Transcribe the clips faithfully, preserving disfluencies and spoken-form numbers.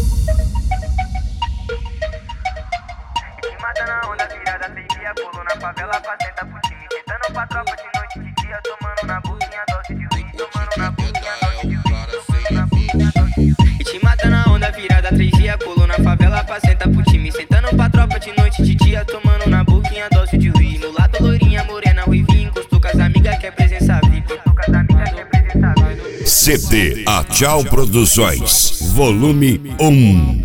Mata na onda virada, três dias, pulou na favela pra sentar pro time. Sentando pra tropa de noite, de dia, tomando na boquinha dose de uísque. Tomando na boquinha dose de uísque, tomando na boquinha dose de uísque. E te mata na onda virada, três dias, pulou na favela pra sentar pro time. Sentando pra tropa de noite, de dia, tomando na boquinha dose de uísque. No lado loirinha, morena, ruivinha, encostou com as amigas, quer presença V I P. Encostou com as amigas, quer presença V I P. C D A Tchau Produções, volume um.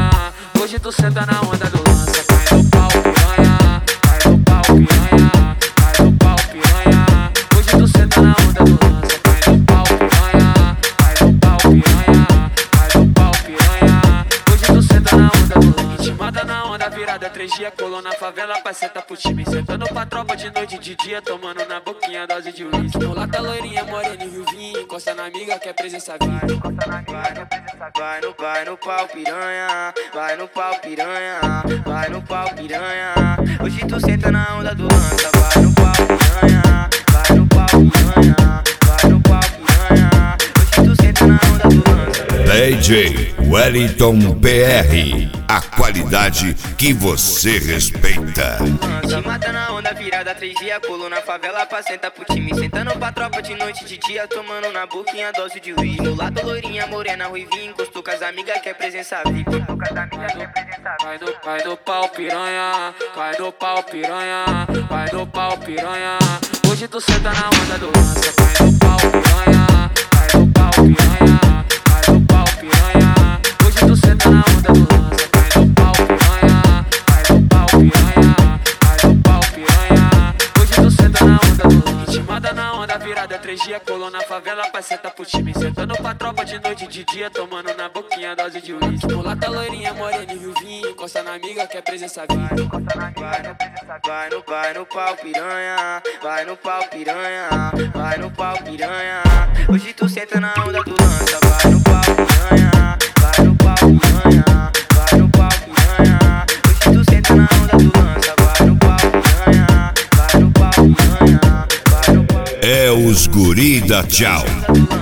Hoje tu senta na onda do lança, cai no pau, piranha, cai no pau, piranha, cai no pau, piranha. Hoje tu senta na onda do lança, cai no pau, piranha, cai no pau, piranha, cai no pau, piranha. Hoje tu senta na onda do lança, te manda na onda virada, três dias, colou na favela pra sentar pro time. Sentando pra tropa de noite e de dia, tomando na boquinha dose de uísque. Mulata loirinha, morena e ruivinha, encosta na amiga, quer presença V I P. Encosta na amiga, quer presença V I P. Vai no, vai no pau, piranha, vai no pau, piranha, vai no pau, piranha. Hoje tu senta na onda do lança, vai no pau, piranha, vai no pau, piranha, vai no pau, piranha. Hoje tu senta na onda do lança. D J Wellington P R, a qualidade que você respeita. Te mata na onda virada, três dias, pulou na favela pra sentar pro time. Sentando pra tropa de noite, de dia, tomando na boquinha dose de uísque. No lado loirinha, morena, ruivinha, encostou com as amigas, quer presença V I P. Encostou com as amigas, quer presença V I P. Cai no, cai no pau, piranha, cai no pau, piranha, cai no pau, piranha. Hoje tu senta na onda do lança, cai no pau, piranha, cai no pau, piranha, cai no pau, piranha. Hoje tu senta na onda do lança, cai no pau, piranha, cai no pau, piranha, cai no pau, piranha. Hoje tu senta na onda do lança, te manda na onda virada, três dias, colou na favela pra sentar pro time. Sentando pra tropa de noite e de dia, tomando na boquinha dose de uísque. Mulata loirinha, morena e ruivinha, encosta na amiga, quer presença V I P. Encosta na amiga, quer presença V I P. Vai no, vai no pau, piranha, vai no pau, piranha, vai no pau, piranha. Hoje tu senta na onda do lança, vai no pau, piranha, vai no pau, piranha, vai no pau, piranha. Hoje tu senta na onda do lança, vai no pau, piranha, vai no pau, piranha, vai no pau. É os guri da Tchau.